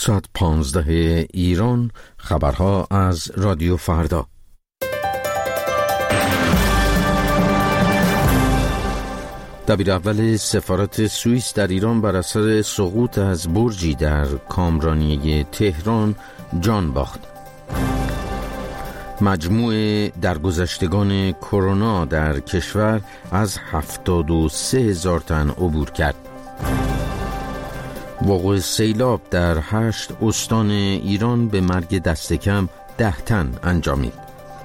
ساعت 15 ایران. خبرها از رادیو فردا. دبیر اول سفارت سوئیس در ایران بر اثر سقوط از برجی در کامرانی تهران جان باخت. مجموع درگذشتگان کرونا در کشور از 73,000 تن عبور کرد. وقوع سیلاب در 8 استان ایران به مرگ دست کم 10 تن انجامید.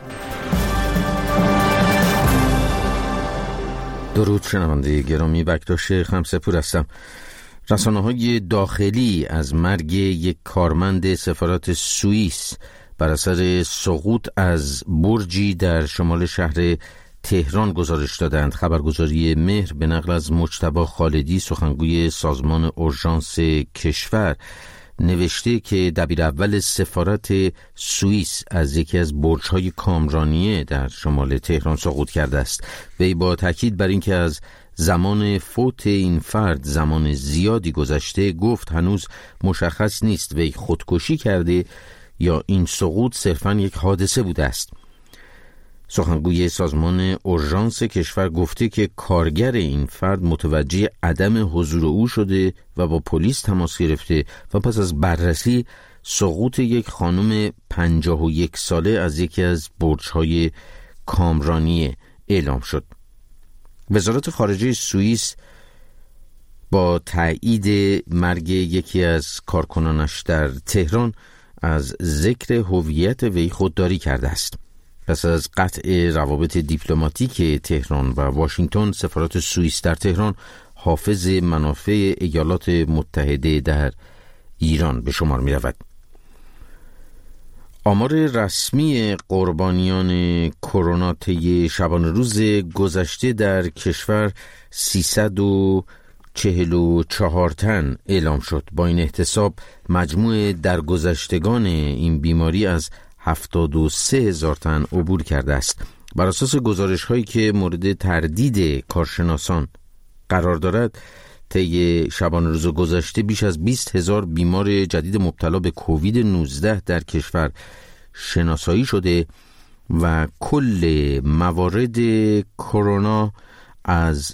درود شنونده گرامی، بکتاش خمسه‌پور هستم. رسانه‌های داخلی از مرگ یک کارمند سفارت سوئیس بر اثر سقوط از برجی در شمال شهر تهران گزارش دادند. خبرگزاری مهر به نقل از مجتبی خالدی، سخنگوی سازمان اورژانس کشور، نوشته که دبیر اول سفارت سوئیس از یکی از برج‌های کامرانیه در شمال تهران سقوط کرده است. وی با تاکید بر اینکه از زمان فوت این فرد زمان زیادی گذشته، گفت هنوز مشخص نیست وی خودکشی کرده یا این سقوط صرفاً یک حادثه بوده است. سخنگوی سازمان اورژانس کشور گفته که کارگر این فرد متوجه عدم حضور او شده و با پلیس تماس گرفته و پس از بررسی سقوط یک خانم 51 ساله از یکی از برج‌های کامرانی اعلام شد. وزارت خارجه سوئیس با تایید مرگ یکی از کارکنانش در تهران از ذکر هویت وی خودداری کرده است. پس از قطع روابط دیپلماتیک تهران و واشنگتن، سفارت سوئیس در تهران حافظ منافع ایالات متحده در ایران به شمار می رود. آمار رسمی قربانیان کرونا طی شبانه روز گذشته در کشور 344 تن اعلام شد. با این احتساب مجموع درگذشتگان این بیماری از 73,000 تن عبور کرده است. بر اساس گزارش هایی که مورد تردید کارشناسان قرار دارد، طی شبانه روز گذشته بیش از 20,000 بیمار جدید مبتلا به کووید 19 در کشور شناسایی شده و کل موارد کرونا از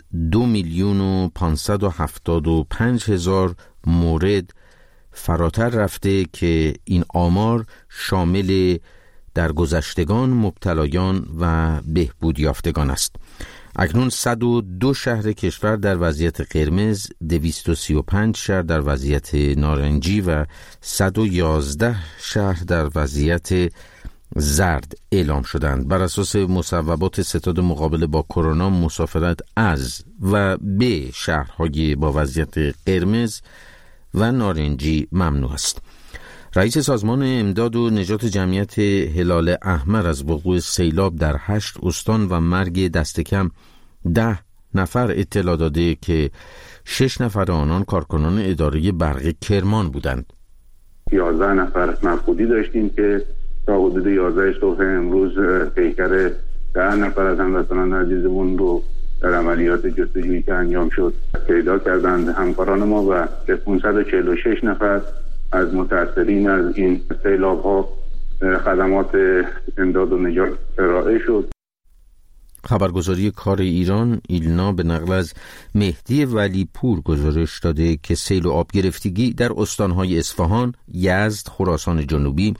2,575,000 مورد فراتر رفته که این آمار شامل درگذشتگان، مبتلایان و بهبود یافتگان است. اکنون 102 شهر کشور در وضعیت قرمز، 235 شهر در وضعیت نارنجی و 111 شهر در وضعیت زرد اعلام شدند. بر اساس مصوبات ستاد مقابله با کرونا، مسافرت از و به شهرهای با وضعیت قرمز و نارنجی ممنوع است. رئیس سازمان امداد و نجات جمعیت هلال احمر از وقوع سیلاب در 8 استان و مرگ دست کم 10 نفر اطلاع داده که 6 نفر آنان کارکنان اداره برق کرمان بودند. 11 نفر مفقودی داشتیم که تا حدود 11 صبح امروز پیکر 10 نفر از هموطنان عزیزمون رو در عملیات جستجویی که انجام شد پیدا کردند همکاران ما و 546 نفر از متأثرین از این سیلاب ها خدمات امداد و نجات ارائه شد. خبرگزاری کار ایران ایلنا به نقل از مهدی ولی پور گزارش داده که سیل و آب گرفتگی در استانهای اصفهان، یزد، خراسان جنوبی،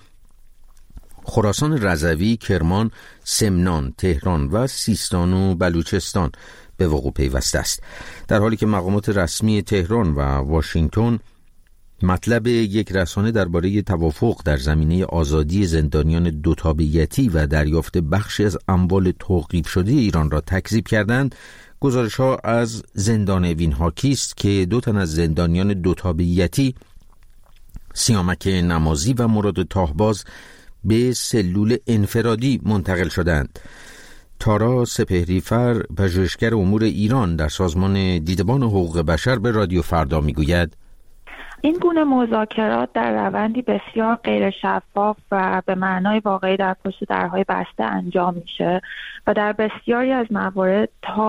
خراسان رضوی، کرمان، سمنان، تهران و سیستان و بلوچستان به وقوع پیوسته است، در حالی که مقامات رسمی تهران و واشنگتن مطلب یک رسانه درباره توافق در زمینه آزادی زندانیان دوتابعیتی و دریافت بخشی از اموال توقیف شده ایران را تکذیب کردند. گزارش‌ها از زندان اوین هاکی است که 2 تن از زندانیان دوتابعیتی، سیامک نمازی و مراد تاهباز، به سلول انفرادی منتقل شدند. تارا سپهریفر، پژوهشگر امور ایران در سازمان دیدبان حقوق بشر، به رادیو فردا میگوید این گونه مذاکرات در روندی بسیار غیر شفاف و به معنای واقعی در پشت درهای بسته انجام میشه و در بسیاری از موارد تا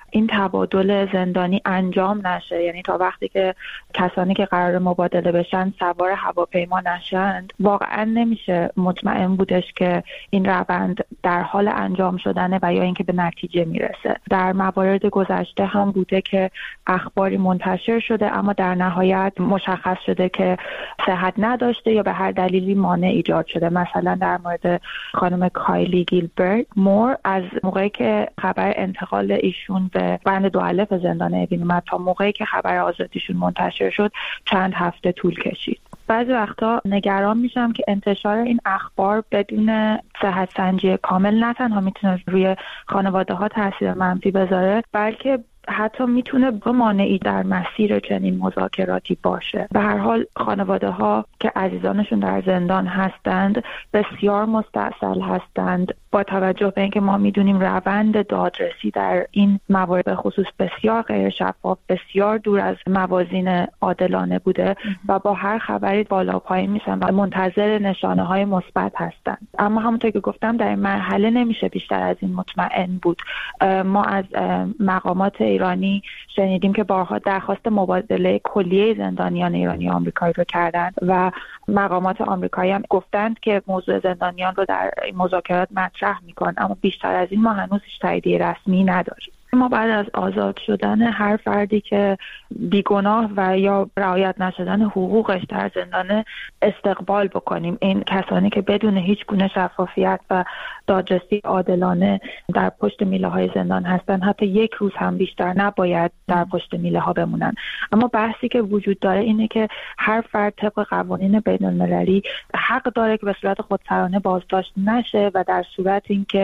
این تبادل زندانی انجام نشه، یعنی تا وقتی که کسانی که قرار مبادله بشن سوار هواپیما نشند، واقعا نمیشه مطمئن بودش که این روند در حال انجام شدنه و یا اینکه به نتیجه میرسه. در موارد گذشته هم بوده که اخباری منتشر شده اما در نهایت مشخص شده که صحت نداشته یا به هر دلیلی مانع ایجاد شده. مثلا در مورد خانم کایلی گیلبرت مور، از موقعی که خبر انتقال ایشون به بند 2 الف زندان اوین اومد تا موقعی که خبر آزادیشون منتشر شد چند هفته طول کشید. بعضی وقتا نگران میشم که انتشار این اخبار بدون صحت سنجی کامل نه تنها میتونه روی خانواده ها تاثیر منفی بذاره، بلکه حتی میتونه مانعی در مسیر چنین مذاکراتی باشه. به هر حال خانواده ها که عزیزانشون در زندان هستند بسیار مستعصل هستند، با توجه به اینکه ما میدونیم روند دادرسی در این موارد به خصوص بسیار غیر شفاف، بسیار دور از موازین عادلانه بوده و با هر خبری بالا پایین میشن و منتظر نشانه های مثبت هستند. اما همونطور که گفتم در این مرحله نمیشه بیشتر از این مطمئن بود. ما از مقامات ایرانی شنیدیم که بارها درخواست مبادله کلیه زندانیان ایرانی و آمریکایی رو کردند و مقامات آمریکایی هم گفتند که موضوع زندانیان رو در این مذاکرات مطرح میکنن، اما بیشتر از این ما هنوز هیچ تاییدیه رسمی نداریم. ما بعد از آزاد شدن هر فردی که بیگناه و یا رعایت نشدن حقوقش در زندان استقبال بکنیم. این کسانی که بدون هیچ گونه شفافیت و دادرسی عادلانه در پشت میله های زندان هستن، حتی یک روز هم بیشتر نباید در پشت میله ها بمونن. اما بحثی که وجود داره اینه که هر فرد طبق قوانین بین المللی حق داره که به صورت خودسرانه بازداشت نشه و در صورت اینکه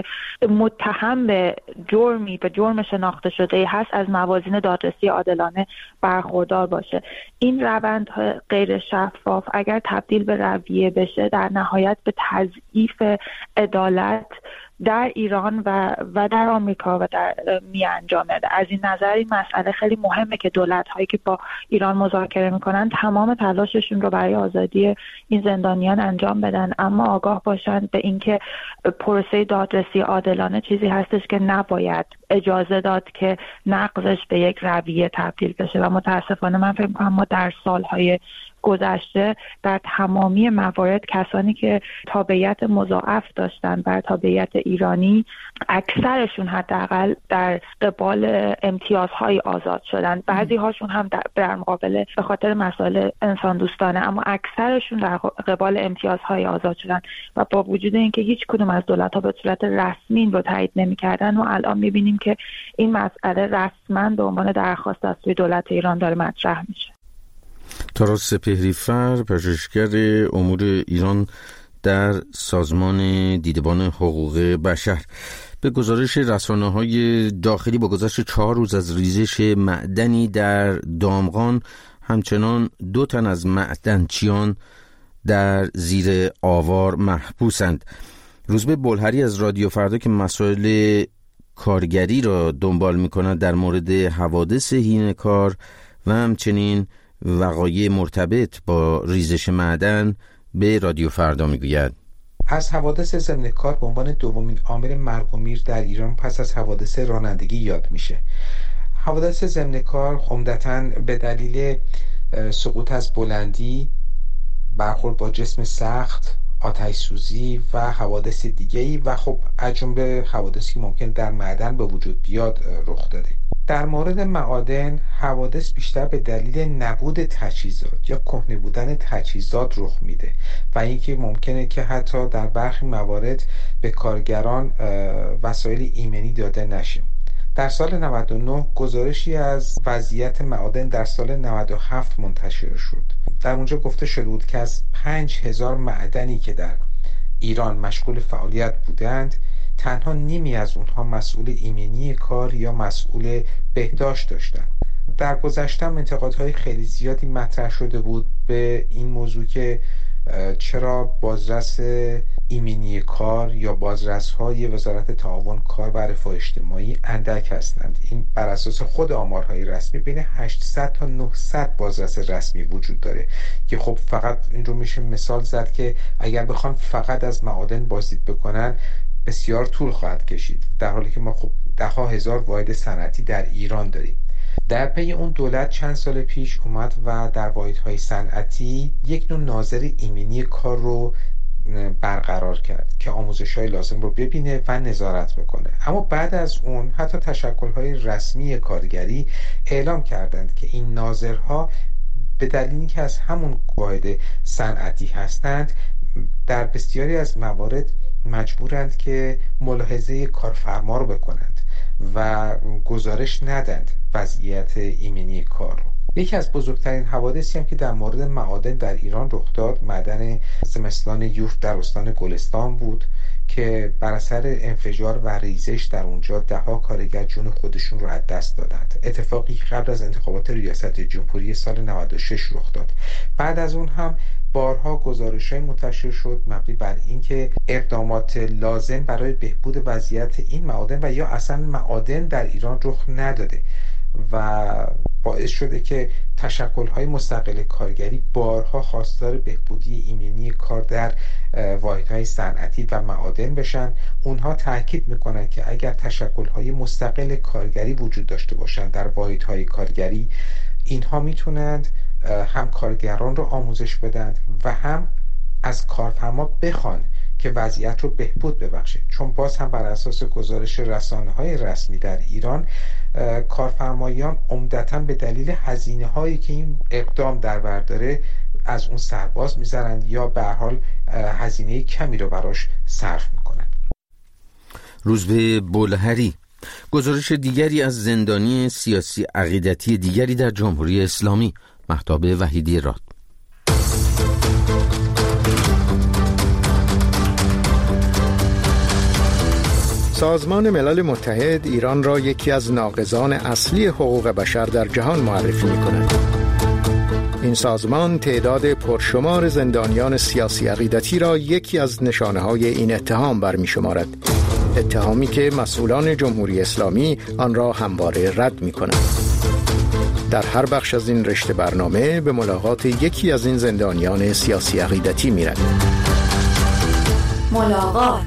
متهم به جرم شناخته شده هست از موازین دادرسی عادلانه برخوردار باشه. این روند غیر شفاف اگر تبدیل به رویه بشه در نهایت به تضعیف عدالت در ایران و در آمریکا و در میانجامه. از این نظر این مسئله خیلی مهمه که دولت‌هایی که با ایران مذاکره میکنن تمام تلاششون رو برای آزادی این زندانیان انجام بدن، اما آگاه باشن به اینکه پروسه دادرسی عادلانه چیزی هستش که نباید اجازه داد که نقضش به یک رویه تبدیل بشه. و متاسفانه من فکر می‌کنم ما در سالهای گذشته در تمامی موارد کسانی که تابعیت مضاعف داشتن بر تابعیت ایرانی، اکثرشون حداقل در قبال امتیازهای آزاد شدن. بعضی هاشون هم در مقابل به خاطر مسائل انسان دوستانه، اما اکثرشون در قبال امتیازهای آزاد شدن و با وجود اینکه هیچ کدوم از دولت‌ها به صورت رسمی رو تایید نمی‌کردن و الان می‌بینیم که این مسئله رسما به عنوان درخواست از سوی دولت ایران داره مطرح میشه. تاراس سپهری‌فر، پژوهشگر امور ایران در سازمان دیدبان حقوق بشر، به گزارش رسانه‌های داخلی با گذشت 4 روز از ریزش معدنی در دامغان، همچنان 2 تن از معدنچیان در زیر آوار محبوسند. روزبه بلهری از رادیو فردا که مسائل کارگری را دنبال می‌کند در مورد حوادث هینه کار و همچنین وقایع مرتبط با ریزش معدن به رادیو فردا میگوید. از حوادث ضمن کار به عنوان دومین عامل مرگ و میر در ایران پس از حوادث رانندگی یاد میشه. حوادث ضمن کار عمدتاً به دلیل سقوط از بلندی، برخورد با جسم سخت، آتش سوزی و حوادث دیگه‌ای و خب از جمله حوادثی ممکن در معدن به وجود بیاد رخ داده. در مورد معادن حوادث بیشتر به دلیل نبود تجهیزات یا کهنه بودن تجهیزات رخ میده و اینکه ممکنه که حتی در برخی موارد به کارگران وسایل ایمنی داده نشه. در سال 99 گزارشی از وضعیت معادن در سال 97 منتشر شد. در اونجا گفته شده بود که از 5000 معدنی که در ایران مشغول فعالیت بودند، تنها نیمی از اونها مسئول ایمنی کار یا مسئول بهداشت داشتند. در گذشته انتقادهای خیلی زیادی مطرح شده بود به این موضوع که چرا بازرس ایمنی کار یا بازرس‌های وزارت تعاون کار و رفاه اجتماعی اندک هستند. این بر اساس خود آمارهای رسمی بین 800 تا 900 بازرس رسمی وجود داره که خب فقط این رو میشه مثال زد که اگر بخوان فقط از معادن بازدید بکنن بسیار طول خواهد کشید، در حالی که ما خب ده‌ها هزار واحد صنعتی در ایران داریم. در پی اون دولت چند سال پیش اومد و در واحدهای صنعتی یک نوع ناظر ایمنی کار رو برقرار کرد که آموزش‌های لازم رو ببینه و نظارت بکنه. اما بعد از اون حتی تشکل‌های رسمی کارگری اعلام کردند که این ناظرها به دلیلی که از همون واحد صنعتی هستند در بسیاری از موارد مجبورند که ملاحظه کارفرما رو بکنند و گزارش ندند وضعیت ایمنی کار رو. یکی از بزرگترین حوادثی هم که در مورد معادن در ایران رخ داد، معدن زمستان یوف در استان گلستان بود که بر اثر انفجار و ریزش در اونجا ده‌ها کارگر جون خودشون رو از دست دادند. اتفاقی قبل از انتخابات ریاست جمهوری سال 96 رخ داد. بعد از اون هم بارها گزارش‌های منتشر شد مبنی بر اینکه اقدامات لازم برای بهبود وضعیت این معادن و یا اصلا معادن در ایران رخ نداده و باعث شده که تشکل‌های مستقل کارگری بارها خواستار بهبودی ایمنی کار در واحدهای صنعتی و معادن بشن. اونها تاکید میکنن که اگر تشکل‌های مستقل کارگری وجود داشته باشند در واحدهای کارگری، اینها میتونند هم کارگران رو آموزش بدن و هم از کارفرما بخوان که وضعیت رو بهبود ببخشه، چون باز هم بر اساس گزارش رسانه‌های رسمی در ایران کارفرمایان عمدتاً به دلیل هزینه‌هایی که این اقدام در بر داره از اون سرباز میذارند یا به هر حال هزینه کمی رو براش صرف میکنن. روزبه بولهری. گزارش دیگری از زندانی سیاسی عقیدتی دیگری در جمهوری اسلامی، مهتاب وحیدی راد. سازمان ملل متحد ایران را یکی از ناقضان اصلی حقوق بشر در جهان معرفی می‌کند. این سازمان تعداد پرشمار زندانیان سیاسی عقیدتی را یکی از نشانه‌های این اتهام برمی‌شمارد. اتهامی که مسئولان جمهوری اسلامی آن را همواره رد می‌کنند. در هر بخش از این رشته برنامه به ملاقات یکی از این زندانیان سیاسی عقیدتی می‌رود. ملاقات.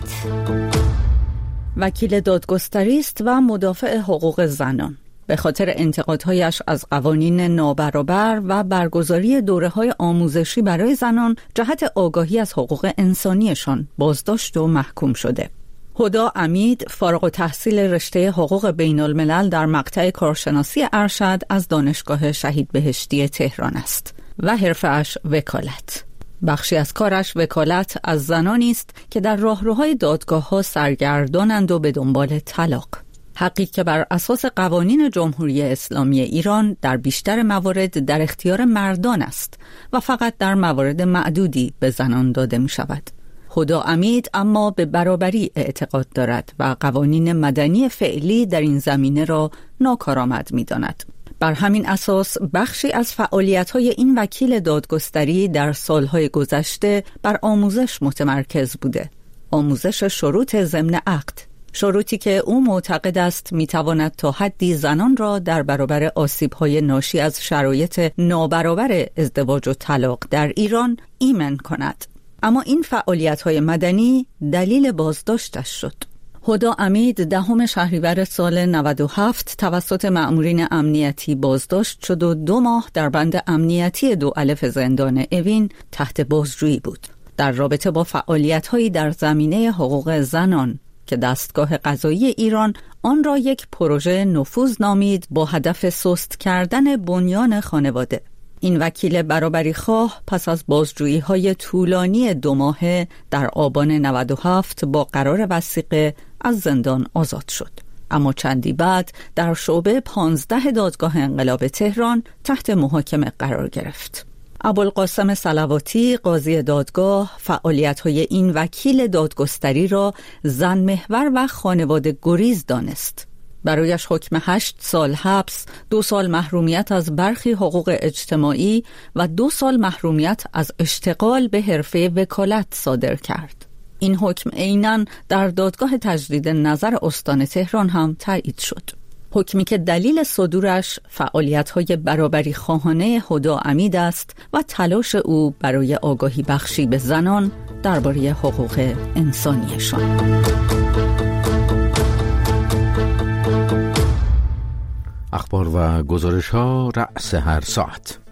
وکیل دادگستری است و مدافع حقوق زنان. به خاطر انتقادهایش از قوانین نابرابر و برگزاری دوره‌های آموزشی برای زنان جهت آگاهی از حقوق انسانیشان بازداشت و محکوم شده. هدی امید فارغ التحصیل رشته حقوق بین الملل در مقطع کارشناسی ارشد از دانشگاه شهید بهشتی تهران است و حرفه‌اش وکالت. بخشی از کارش وکالت از زنانی است که در راهروهای دادگاه‌ها سرگردانند و به دنبال طلاق. حقی که بر اساس قوانین جمهوری اسلامی ایران در بیشتر موارد در اختیار مردان است و فقط در موارد معدودی به زنان داده می شود. هدی امید اما به برابری اعتقاد دارد و قوانین مدنی فعلی در این زمینه را ناکارآمد می داند. بر همین اساس بخشی از فعالیت‌های این وکیل دادگستری در سالهای گذشته بر آموزش متمرکز بوده. آموزش شروط ضمن عقد، شروطی که او معتقد است می‌تواند تا حدی زنان را در برابر آسیب‌های ناشی از شرایط نابرابر ازدواج و طلاق در ایران ایمن کند. اما این فعالیت‌های مدنی دلیل بازداشتش شد. هدی امید 10 شهریور سال 97 توسط مأمورین امنیتی بازداشت شد و 2 ماه در بند امنیتی 2 الف زندان اوین تحت بازجویی بود در رابطه با فعالیت‌هایی در زمینه حقوق زنان که دستگاه قضایی ایران آن را یک پروژه نفوذ نامید با هدف سست کردن بنیان خانواده. این وکیل برابری خواه پس از بازجویی‌های طولانی 2 ماهه در آبان 97 با قرار وثیقه از زندان آزاد شد. اما چندی بعد در شعبه 15 دادگاه انقلاب تهران تحت محاکمه قرار گرفت. ابوالقاسم صلواتی قاضی دادگاه فعالیت‌های این وکیل دادگستری را زن محور و خانواده گریز دانست. برایش حکم 8 سال حبس، 2 سال محرومیت از برخی حقوق اجتماعی و 2 سال محرومیت از اشتغال به حرفه وکالت صادر کرد. این حکم عیناً در دادگاه تجدید نظر استان تهران هم تایید شد. حکمی که دلیل صدورش فعالیت‌های برابری خواهانه هدی امید است و تلاش او برای آگاهی بخشی به زنان درباره حقوق انسانیشان. اخبار و گزارش ها رأس هر ساعت.